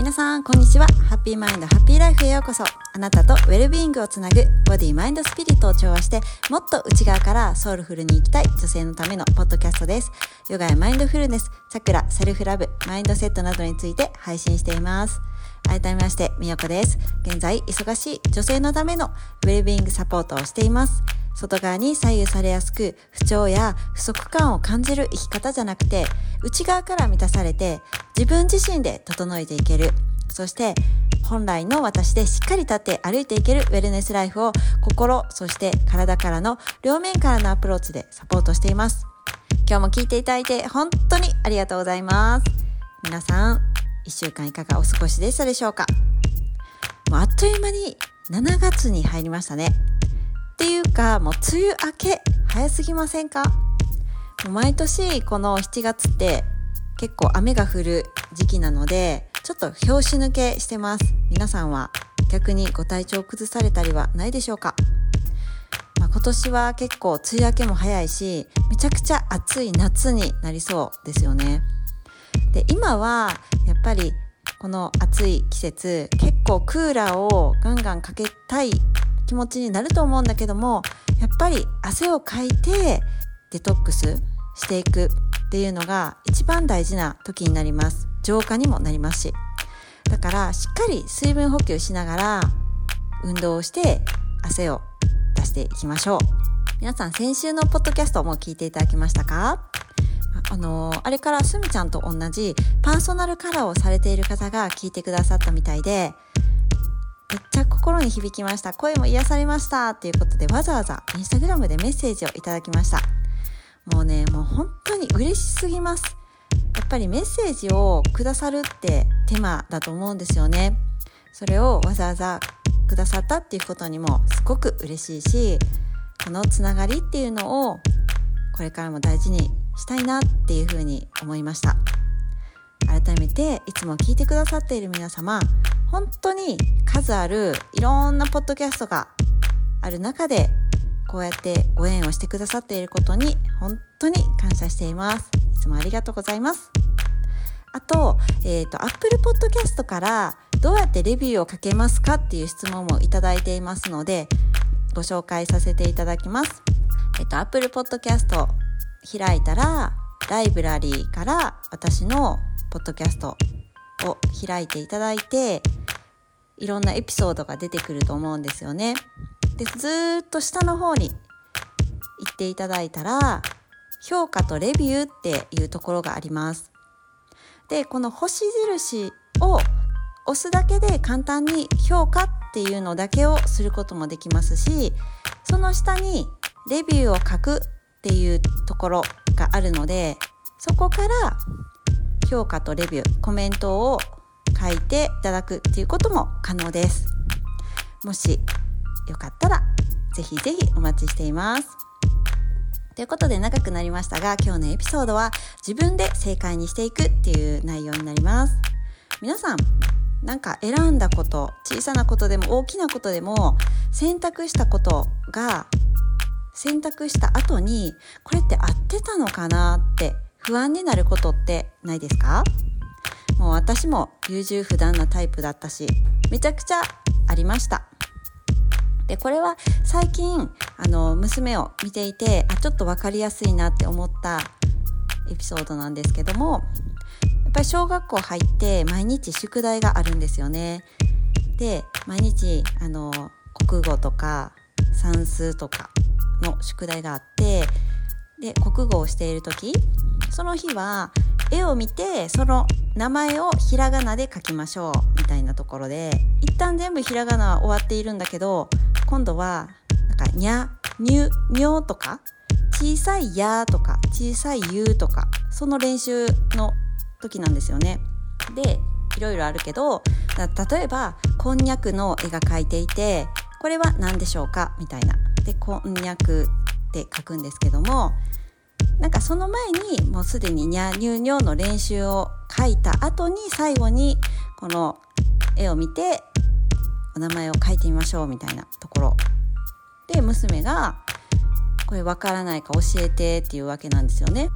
皆さんこんにちは。ハッピーマインドハッピーライフへようこそ。あなたとウェルビーイングをつなぐボディマインドスピリットを調和してもっと内側からソウルフルに生きたい女性のためのポッドキャストです。ヨガやマインドフルネス、チャクラ、セルフラブ、マインドセットなどについて配信しています。改めましてみよこです。現在忙しい女性のためのウェルビーイングサポートをしています。外側に左右されやすく不調や不足感を感じる生き方じゃなくて、内側から満たされて自分自身で整えていける、そして本来の私でしっかり立って歩いていけるウェルネスライフを心、そして体からの両面からのアプローチでサポートしています。今日も聞いていただいて本当にありがとうございます。皆さん1週間いかがお過ごしでしたでしょうか。もうあっという間に7月に入りましたね。っていうかもう梅雨明け早すぎませんか。もう毎年この7月って結構雨が降る時期なのでちょっと拍子抜けしてます。皆さんは逆にご体調を崩されたりはないでしょうか。今年は結構梅雨明けも早いし、めちゃくちゃ暑い夏になりそうですよね。で、今はやっぱりこの暑い季節結構クーラーをガンガンかけたい気持ちになると思うんだけども、やっぱり汗をかいてデトックスしていくっていうのが一番大事な時になります。浄化にもなりますし、だからしっかり水分補給しながら運動をして汗を出していきましょう。皆さん先週のポッドキャストも聞いていただきましたか。あれからすみちゃんと同じパーソナルカラーをされている方が聞いてくださったみたいで、めっちゃ心に響きました。声も癒されましたっていうことで、わざわざインスタグラムでメッセージをいただきました。もう本当に嬉しすぎます。やっぱりメッセージをくださるって手間だと思うんですよね。それをわざわざくださったっていうことにもすごく嬉しいし、このつながりっていうのをこれからも大事にしたいなっていうふうに思いました。改めていつも聞いてくださっている皆様、本当に数あるいろんなポッドキャストがある中でこうやってご縁をしてくださっていることに本当に感謝しています。いつもありがとうございます。あと、Apple Podcast からどうやってレビューをかけますかっていう質問もいただいていますので、ご紹介させていただきます。Apple Podcast 開いたらライブラリーから私のポッドキャストを開いていただいて、いろんなエピソードが出てくると思うんですよね。で、ずっと下の方に行っていただいたら評価とレビューっていうところがあります。で、この星印を押すだけで簡単に評価っていうのだけをすることもできますし、その下にレビューを書くっていうところがあるので、そこから評価とレビュー、コメントを書いていただくっていうことも可能です。もしよかったらぜひぜひお待ちしています。ということで長くなりましたが、今日のエピソードは自分で正解にしていくっていう内容になります。皆さんなんか選んだこと、小さなことでも大きなことでも選択したことが選択した後にこれって合ってたのかなって不安になることってないですか？もう私も優柔不断なタイプだったし、めちゃくちゃありました。で、これは最近娘を見ていてちょっと分かりやすいなって思ったエピソードなんですけども、やっぱり小学校入って毎日宿題があるんですよね。で、毎日国語とか算数とかの宿題があって、で国語をしている時、その日は絵を見てその名前をひらがなで書きましょうみたいなところで、一旦全部ひらがなは終わっているんだけど、今度はなんかにゃ、にゅ、にょとか小さいやとか小さいゆとか、その練習の時なんですよね。で、いろいろあるけど、例えばこんにゃくの絵が描いていて、これは何でしょうかみたいな。で、こんにゃくって書くんですけども、なんかその前にもうすでににゃにゅにょの練習を書いた後に最後にこの絵を見てお名前を書いてみましょうみたいなところで、娘がこれわからないか教えてっていうわけなんですよね。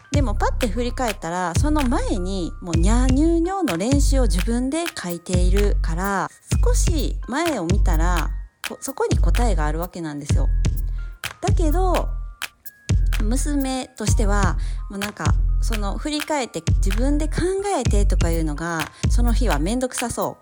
でもパッて振り返ったらその前にもうニャーニューニョーの練習を自分で書いているから、少し前を見たらそこに答えがあるわけなんですよ。だけど娘としてはもうなんかその振り返って自分で考えてとかいうのがその日はめんどくさそう、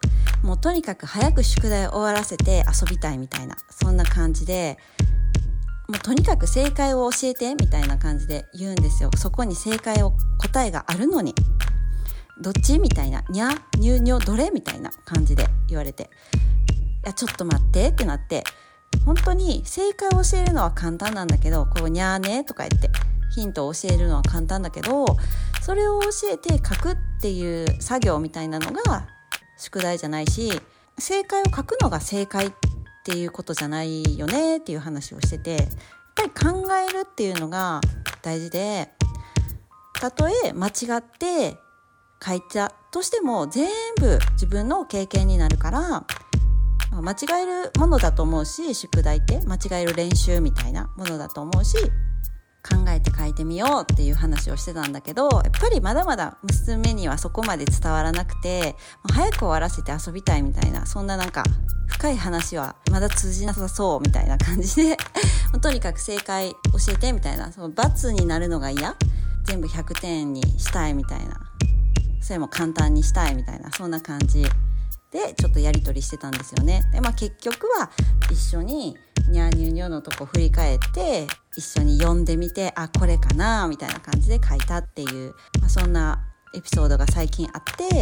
もうとにかく早く宿題を終わらせて遊びたいみたいな、そんな感じで、もうとにかく正解を教えてみたいな感じで言うんですよ。そこに答えがあるのにどっちみたいな、にゃにゅにょどれみたいな感じで言われて、いやちょっと待ってってなって、本当に正解を教えるのは簡単なんだけど、こうにゃーねとか言ってヒントを教えるのは簡単だけど、それを教えて書くっていう作業みたいなのが宿題じゃないし、正解を書くのが正解っていうことじゃないよねっていう話をしてて、やっぱり考えるっていうのが大事で、たとえ間違って書いたとしても全部自分の経験になるから、間違えるものだと思うし、宿題って間違える練習みたいなものだと思うし、考えて書いてみようっていう話をしてたんだけど、やっぱりまだまだ娘にはそこまで伝わらなくて、もう早く終わらせて遊びたいみたいな、そんななんか深い話はまだ通じなさそうみたいな感じでとにかく正解教えてみたいな、その罰になるのが嫌、全部100点にしたいみたいな、それも簡単にしたいみたいな、そんな感じでちょっとやり取りしてたんですよね。で、結局は一緒にニャーニューニョのとこ振り返って一緒に読んでみて、あ、これかなみたいな感じで書いたっていう、そんなエピソードが最近あって、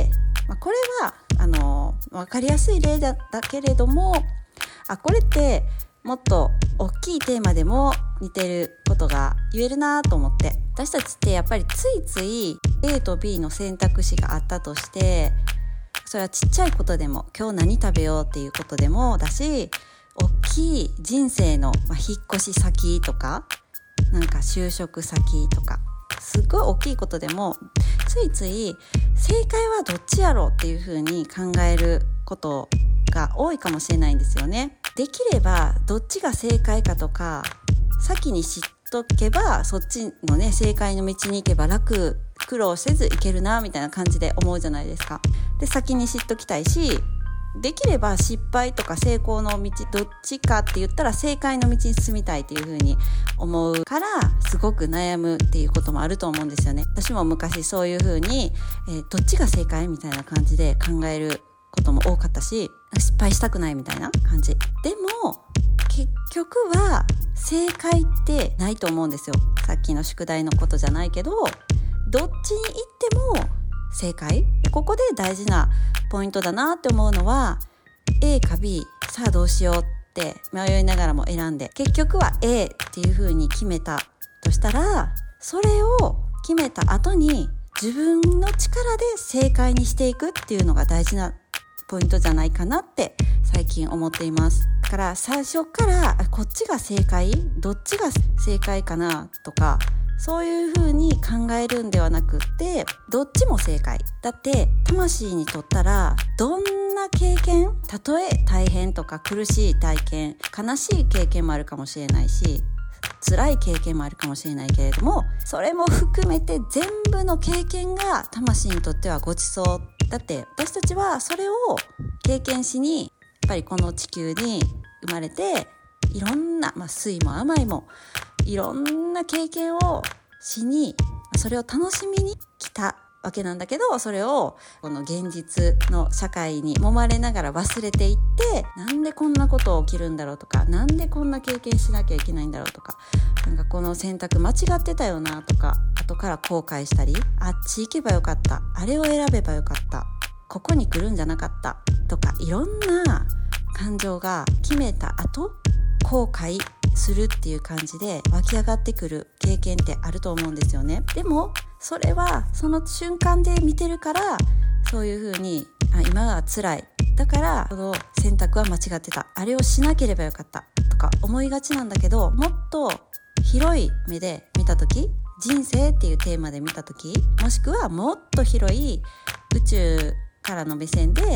これは分かりやすい例だけれども、これってもっと大きいテーマでも似てることが言えるなと思って、私たちってやっぱりついつい A と B の選択肢があったとして、それはちっちゃいことでも、今日何食べようっていうことでもだし、大きい人生の、引っ越し先とか、なんか就職先とか、すっごい大きいことでもついつい正解はどっちやろうっていう風に考えることが多いかもしれないんですよね。できればどっちが正解かとか先に知っとけば、そっちのね正解の道に行けば苦労せずいけるなみたいな感じで思うじゃないですか。で、先に知っときたいし、できれば失敗とか成功の道どっちかって言ったら正解の道に進みたいっていう風に思うから、すごく悩むっていうこともあると思うんですよね。私も昔そういう風に、どっちが正解みたいな感じで考えることも多かったし、失敗したくないみたいな感じでも、結局は正解ってないと思うんですよ。さっきの宿題のことじゃないけど、どっちに行っても正解。ここで大事なポイントだなって思うのは、 A か B、 さあどうしようって迷いながらも選んで、結局は A っていう風に決めたとしたら、それを決めた後に自分の力で正解にしていくっていうのが大事なポイントじゃないかなって最近思っています。だから最初からこっちが正解、どっちが正解かなとか、そういう風に考えるんではなくって、どっちも正解だって。魂にとったらどんな経験、たとえ大変とか苦しい体験、悲しい経験もあるかもしれないし、辛い経験もあるかもしれないけれども、それも含めて全部の経験が魂にとってはごちそうだって。私たちはそれを経験しにやっぱりこの地球に生まれて、いろんな、酸いも甘いもいろんな経験をしに、それを楽しみに来たわけなんだけど、それをこの現実の社会に揉まれながら忘れていって、なんでこんなこと起きるんだろうとか、なんでこんな経験しなきゃいけないんだろうとか、なんかこの選択間違ってたよなとか、後から後悔したり、あっち行けばよかった、あれを選べばよかった、ここに来るんじゃなかったとか、いろんな感情が決めた後後悔するっていう感じで湧き上がってくる経験ってあると思うんですよね。でもそれはその瞬間で見てるから、そういう風に今は辛い、だからこの選択は間違ってた、あれをしなければよかったとか思いがちなんだけど、もっと広い目で見た時、人生っていうテーマで見た時、もしくはもっと広い宇宙からの目線で、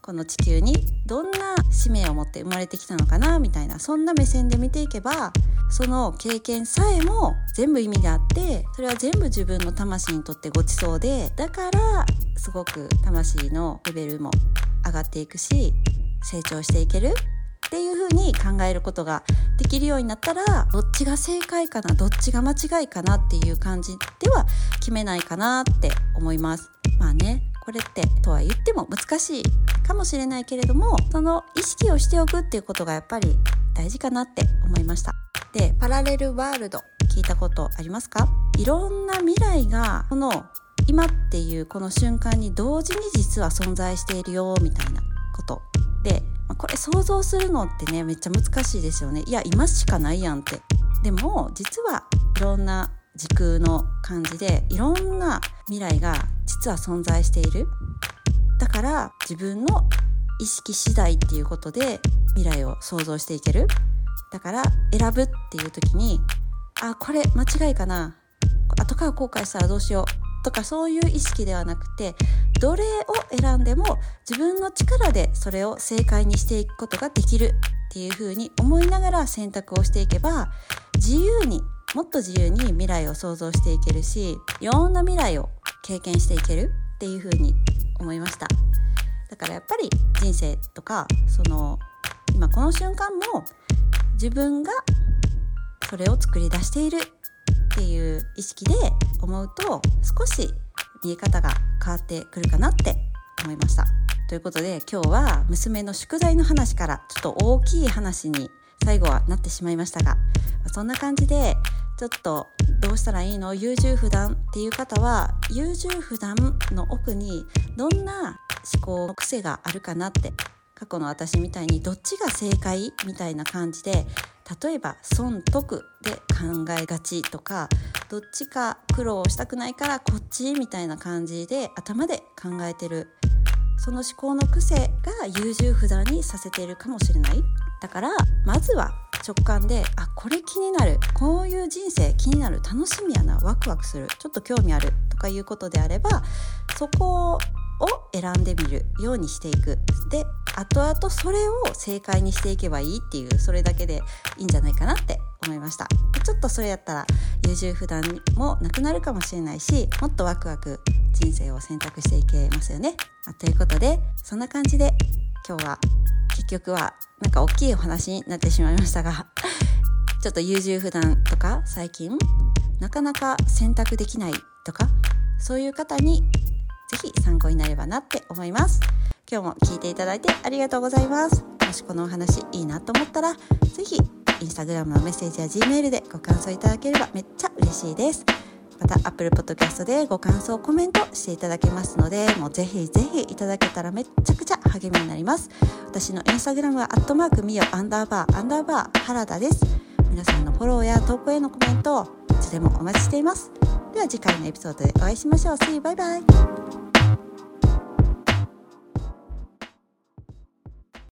この地球にどんな使命を持って生まれてきたのかなみたいな、そんな目線で見ていけば、その経験さえも全部意味があって、それは全部自分の魂にとってごちそうで、だからすごく魂のレベルも上がっていくし、成長していけるっていう風に考えることができるようになったら、どっちが正解かな、どっちが間違いかなっていう感じでは決めないかなって思います。まあね、これってとは言っても難しいかもしれないけれども、その意識をしておくっていうことがやっぱり大事かなって思いました。で、パラレルワールド聞いたことありますか？いろんな未来がこの今っていうこの瞬間に同時に実は存在しているよみたいなことで、これ想像するのってねめっちゃ難しいですよね。いや今しかないやんって。でも実はいろんな時空の感じでいろんな未来が実は存在している。だから自分の意識次第っていうことで未来を想像していける。だから選ぶっていう時に、これ間違いかな、後から後悔したらどうしようとか、そういう意識ではなくて、どれを選んでも自分の力でそれを正解にしていくことができるっていう風に思いながら選択をしていけば、もっと自由に未来を想像していけるし、いろんな未来を経験していけるっていう風に思いました。だからやっぱり人生とか、今この瞬間も自分がそれを作り出しているっていう意識で思うと、少し見え方が変わってくるかなって思いました。ということで今日は娘の宿題の話からちょっと大きい話に最後はなってしまいましたが、そんな感じでちょっとどうしたらいいの、優柔不断っていう方は、優柔不断の奥にどんな思考の癖があるかなって、過去の私みたいにどっちが正解みたいな感じで、例えば損得で考えがちとか、どっちか苦労したくないからこっちみたいな感じで頭で考えてる、その思考の癖が優柔不断にさせているかもしれない。だからまずは直感で、これ気になる、こういう人生気になる、楽しみやな、ワクワクする、ちょっと興味あるとかいうことであれば、そこを選んでみるようにしていく。で、後々それを正解にしていけばいいっていう、それだけでいいんじゃないかなって思いました。ちょっとそれやったら優柔不断もなくなるかもしれないし、もっとワクワク人生を選択していけますよね。ということで、そんな感じで今日は結局はなんか大きいお話になってしまいましたがちょっと優柔不断とか、最近なかなか選択できないとか、そういう方にぜひ参考になればなって思います。今日も聞いていただいてありがとうございます。もしこのお話いいなと思ったら、ぜひインスタグラムのメッセージや Gmail でご感想いただければめっちゃ嬉しいです。また Apple Podcast でご感想コメントしていただけますので、もうぜひぜひいただけたらめっちゃくちゃ励みになります。私のインスタグラムは@miyo__ 原田です。皆さんのフォローや投稿へのコメントをいつでもお待ちしています。では次回のエピソードでお会いしましょう。See you, bye bye.